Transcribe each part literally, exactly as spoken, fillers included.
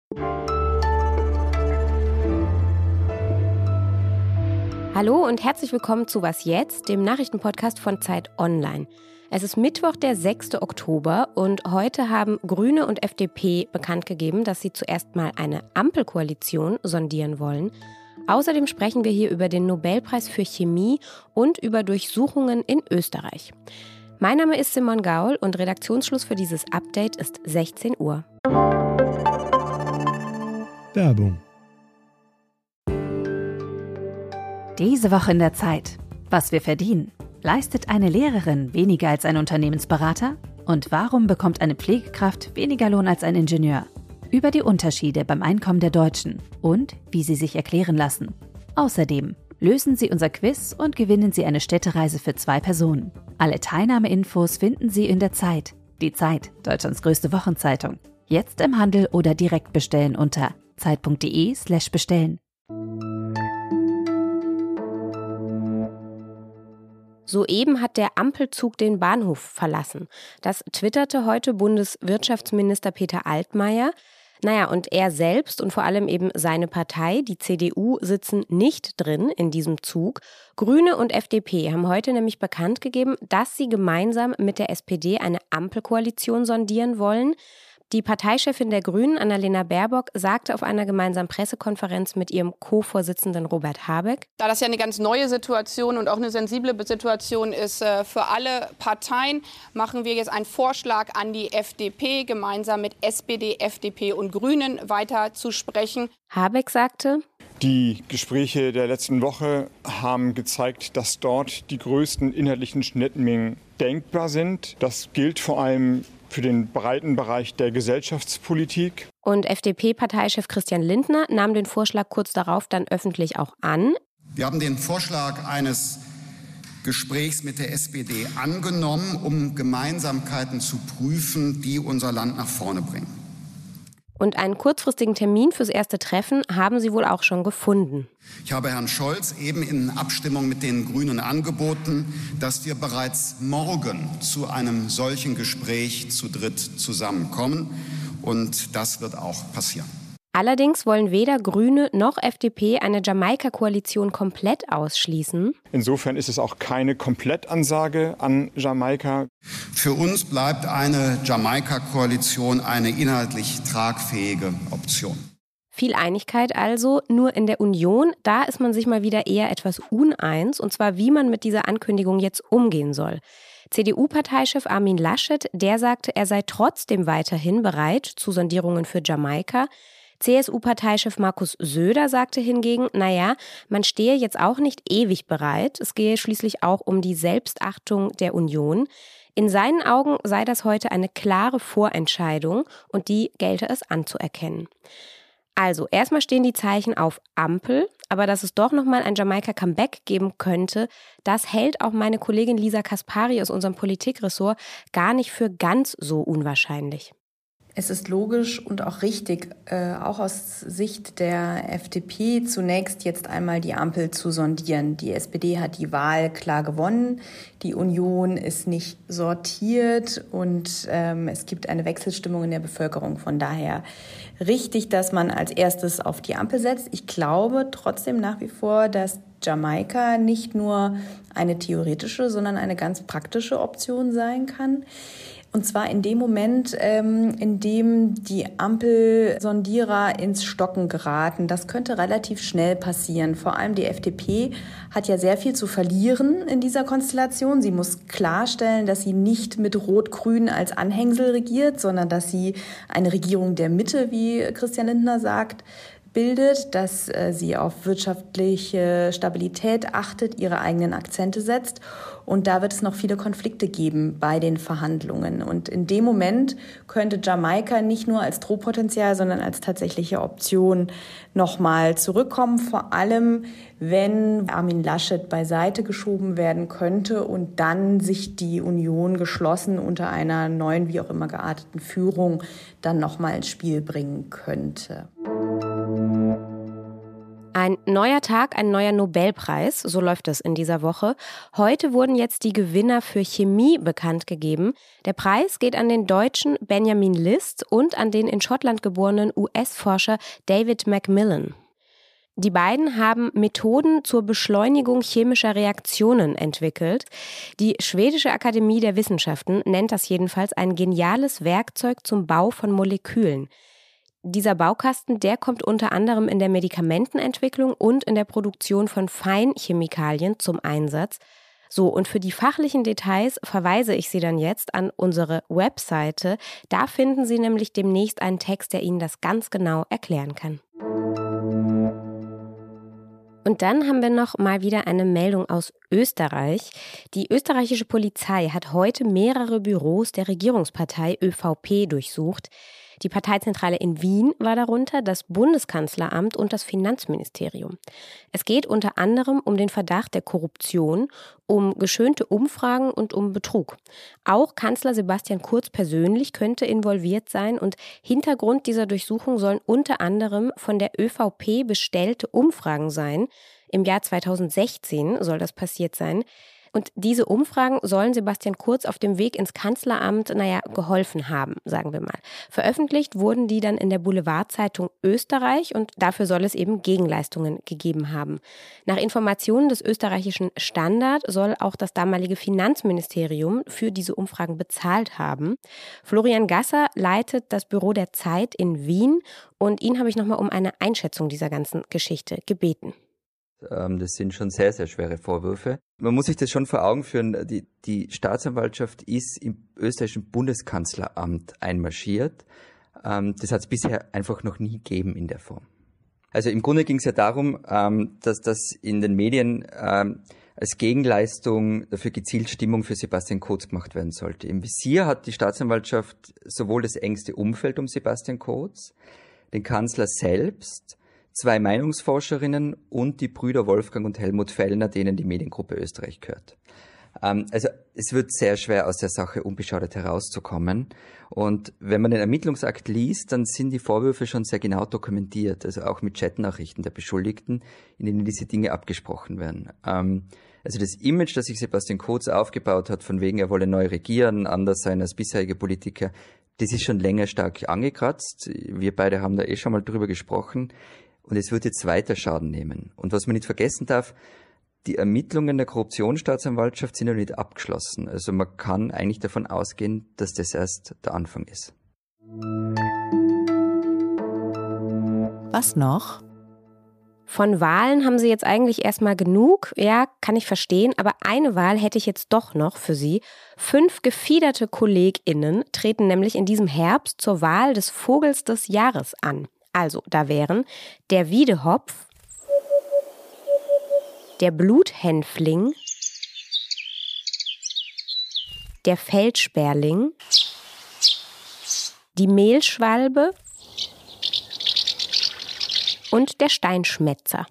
Hallo und herzlich willkommen zu Was jetzt, dem Nachrichtenpodcast von Zeit Online. Es ist Mittwoch, der sechster Oktober und heute haben Grüne und F D P bekannt gegeben, dass sie zuerst mal eine Ampelkoalition sondieren wollen. Außerdem sprechen wir hier über den Nobelpreis für Chemie und über Durchsuchungen in Österreich. Mein Name ist Simon Gaul und Redaktionsschluss für dieses Update ist sechzehn Uhr. Werbung. Diese Woche in der Zeit. Was wir verdienen. Leistet eine Lehrerin weniger als ein Unternehmensberater? Und warum bekommt eine Pflegekraft weniger Lohn als ein Ingenieur? Über die Unterschiede beim Einkommen der Deutschen und wie sie sich erklären lassen. Außerdem lösen Sie unser Quiz und gewinnen Sie eine Städtereise für zwei Personen. Alle Teilnahmeinfos finden Sie in der Zeit. Die Zeit, Deutschlands größte Wochenzeitung. Jetzt im Handel oder direkt bestellen unter zeit.de slash bestellen. Soeben hat der Ampelzug den Bahnhof verlassen. Das twitterte heute Bundeswirtschaftsminister Peter Altmaier. Naja, und er selbst und vor allem eben seine Partei, die C D U, sitzen nicht drin in diesem Zug. Grüne und F D P haben heute nämlich bekannt gegeben, dass sie gemeinsam mit der S P D eine Ampelkoalition sondieren wollen. Die Parteichefin der Grünen, Annalena Baerbock, sagte auf einer gemeinsamen Pressekonferenz mit ihrem Co-Vorsitzenden Robert Habeck: Da das ja eine ganz neue Situation und auch eine sensible Situation ist äh, für alle Parteien, machen wir jetzt einen Vorschlag an die F D P, gemeinsam mit S P D, F D P und Grünen weiter zu sprechen. Habeck sagte: Die Gespräche der letzten Woche haben gezeigt, dass dort die größten inhaltlichen Schnittmengen denkbar sind. Das gilt vor allem für den breiten Bereich der Gesellschaftspolitik. Und F D P-Parteichef Christian Lindner nahm den Vorschlag kurz darauf dann öffentlich auch an. Wir haben den Vorschlag eines Gesprächs mit der S P D angenommen, um Gemeinsamkeiten zu prüfen, die unser Land nach vorne bringen. Und einen kurzfristigen Termin fürs erste Treffen haben sie wohl auch schon gefunden. Ich habe Herrn Scholz eben in Abstimmung mit den Grünen angeboten, dass wir bereits morgen zu einem solchen Gespräch zu dritt zusammenkommen. Und das wird auch passieren. Allerdings wollen weder Grüne noch F D P eine Jamaika-Koalition komplett ausschließen. Insofern ist es auch keine Komplettansage an Jamaika. Für uns bleibt eine Jamaika-Koalition eine inhaltlich tragfähige Option. Viel Einigkeit also, nur in der Union, da ist man sich mal wieder eher etwas uneins, und zwar wie man mit dieser Ankündigung jetzt umgehen soll. C D U-Parteichef Armin Laschet, der sagte, er sei trotzdem weiterhin bereit zu Sondierungen für Jamaika. C S U-Parteichef Markus Söder sagte hingegen, naja, man stehe jetzt auch nicht ewig bereit. Es gehe schließlich auch um die Selbstachtung der Union. In seinen Augen sei das heute eine klare Vorentscheidung und die gelte es anzuerkennen. Also, erstmal stehen die Zeichen auf Ampel, aber dass es doch nochmal ein Jamaika-Comeback geben könnte, das hält auch meine Kollegin Lisa Kaspari aus unserem Politikressort gar nicht für ganz so unwahrscheinlich. Es ist logisch und auch richtig, äh, auch aus Sicht der F D P, zunächst jetzt einmal die Ampel zu sondieren. Die S P D hat die Wahl klar gewonnen, die Union ist nicht sortiert und ähm, es gibt eine Wechselstimmung in der Bevölkerung. Von daher richtig, dass man als erstes auf die Ampel setzt. Ich glaube trotzdem nach wie vor, dass Jamaika nicht nur eine theoretische, sondern eine ganz praktische Option sein kann. Und zwar in dem Moment, ähm, in dem die Ampelsondierer ins Stocken geraten. Das könnte relativ schnell passieren. Vor allem die F D P hat ja sehr viel zu verlieren in dieser Konstellation. Sie muss klarstellen, dass sie nicht mit Rot-Grün als Anhängsel regiert, sondern dass sie eine Regierung der Mitte, wie Christian Lindner sagt, bildet, dass äh, sie auf wirtschaftliche Stabilität achtet, ihre eigenen Akzente setzt. Und da wird es noch viele Konflikte geben bei den Verhandlungen. Und in dem Moment könnte Jamaika nicht nur als Drohpotenzial, sondern als tatsächliche Option nochmal zurückkommen. Vor allem, wenn Armin Laschet beiseite geschoben werden könnte und dann sich die Union geschlossen unter einer neuen, wie auch immer gearteten Führung dann nochmal ins Spiel bringen könnte. Ein neuer Tag, ein neuer Nobelpreis, so läuft es in dieser Woche. Heute wurden jetzt die Gewinner für Chemie bekannt gegeben. Der Preis geht an den Deutschen Benjamin List und an den in Schottland geborenen U S-Forscher David Macmillan. Die beiden haben Methoden zur Beschleunigung chemischer Reaktionen entwickelt. Die Schwedische Akademie der Wissenschaften nennt das jedenfalls ein geniales Werkzeug zum Bau von Molekülen. Dieser Baukasten, der kommt unter anderem in der Medikamentenentwicklung und in der Produktion von Feinchemikalien zum Einsatz. So, und für die fachlichen Details verweise ich Sie dann jetzt an unsere Webseite. Da finden Sie nämlich demnächst einen Text, der Ihnen das ganz genau erklären kann. Und dann haben wir noch mal wieder eine Meldung aus Österreich. Die österreichische Polizei hat heute mehrere Büros der Regierungspartei ÖVP durchsucht. Die Parteizentrale in Wien war darunter, das Bundeskanzleramt und das Finanzministerium. Es geht unter anderem um den Verdacht der Korruption, um geschönte Umfragen und um Betrug. Auch Kanzler Sebastian Kurz persönlich könnte involviert sein und Hintergrund dieser Durchsuchung sollen unter anderem von der ÖVP bestellte Umfragen sein. Im Jahr zweitausendsechzehn soll das passiert sein. Und diese Umfragen sollen Sebastian Kurz auf dem Weg ins Kanzleramt, naja, geholfen haben, sagen wir mal. Veröffentlicht wurden die dann in der Boulevardzeitung Österreich und dafür soll es eben Gegenleistungen gegeben haben. Nach Informationen des österreichischen Standard soll auch das damalige Finanzministerium für diese Umfragen bezahlt haben. Florian Gasser leitet das Büro der Zeit in Wien und ihn habe ich nochmal um eine Einschätzung dieser ganzen Geschichte gebeten. Das sind schon sehr, sehr schwere Vorwürfe. Man muss sich das schon vor Augen führen. Die, die Staatsanwaltschaft ist im österreichischen Bundeskanzleramt einmarschiert. Das hat es bisher einfach noch nie gegeben in der Form. Also im Grunde ging es ja darum, dass das in den Medien als Gegenleistung dafür gezielt Stimmung für Sebastian Kurz gemacht werden sollte. Im Visier hat die Staatsanwaltschaft sowohl das engste Umfeld um Sebastian Kurz, den Kanzler selbst, zwei Meinungsforscherinnen und die Brüder Wolfgang und Helmut Fellner, denen die Mediengruppe Österreich gehört. Ähm, also es wird sehr schwer, aus der Sache unbeschadet herauszukommen. Und wenn man den Ermittlungsakt liest, dann sind die Vorwürfe schon sehr genau dokumentiert, also auch mit Chatnachrichten der Beschuldigten, in denen diese Dinge abgesprochen werden. Ähm, also das Image, das sich Sebastian Kurz aufgebaut hat, von wegen er wolle neu regieren, anders sein als bisherige Politiker, das ist schon länger stark angekratzt. Wir beide haben da eh schon mal drüber gesprochen. Und es wird jetzt weiter Schaden nehmen. Und was man nicht vergessen darf, die Ermittlungen der Korruptionsstaatsanwaltschaft sind noch nicht abgeschlossen. Also man kann eigentlich davon ausgehen, dass das erst der Anfang ist. Was noch? Von Wahlen haben Sie jetzt eigentlich erstmal genug. Ja, kann ich verstehen. Aber eine Wahl hätte ich jetzt doch noch für Sie. Fünf gefiederte KollegInnen treten nämlich in diesem Herbst zur Wahl des Vogels des Jahres an. Also, da wären der Wiedehopf, der Bluthänfling, der Feldsperling, die Mehlschwalbe und der Steinschmätzer.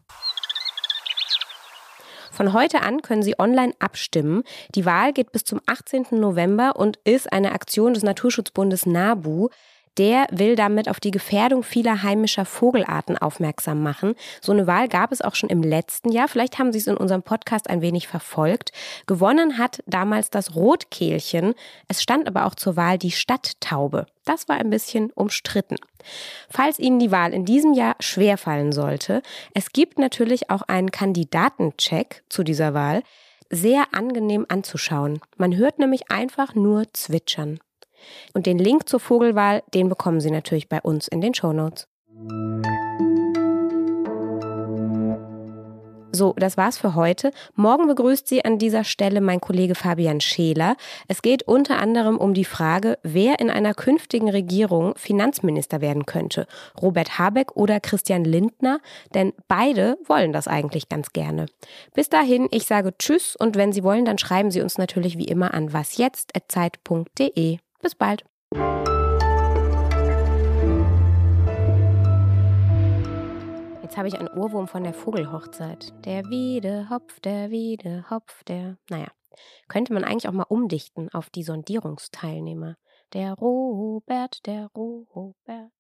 Von heute an können Sie online abstimmen. Die Wahl geht bis zum achtzehnten November und ist eine Aktion des Naturschutzbundes NABU. Der will damit auf die Gefährdung vieler heimischer Vogelarten aufmerksam machen. So eine Wahl gab es auch schon im letzten Jahr. Vielleicht haben Sie es in unserem Podcast ein wenig verfolgt. Gewonnen hat damals das Rotkehlchen. Es stand aber auch zur Wahl die Stadttaube. Das war ein bisschen umstritten. Falls Ihnen die Wahl in diesem Jahr schwerfallen sollte, es gibt natürlich auch einen Kandidatencheck zu dieser Wahl. Sehr angenehm anzuschauen. Man hört nämlich einfach nur zwitschern. Und den Link zur Vogelwahl, den bekommen Sie natürlich bei uns in den Shownotes. So, das war's für heute. Morgen begrüßt Sie an dieser Stelle mein Kollege Fabian Scheler. Es geht unter anderem um die Frage, wer in einer künftigen Regierung Finanzminister werden könnte. Robert Habeck oder Christian Lindner, denn beide wollen das eigentlich ganz gerne. Bis dahin, ich sage Tschüss und wenn Sie wollen, dann schreiben Sie uns natürlich wie immer an wasjetzt at zeit punkt de. Bis bald. Jetzt habe ich einen Ohrwurm von der Vogelhochzeit. Der Wiedehopf, der Wiedehopf, der... Naja, könnte man eigentlich auch mal umdichten auf die Sondierungsteilnehmer. Der Robert, der Robert...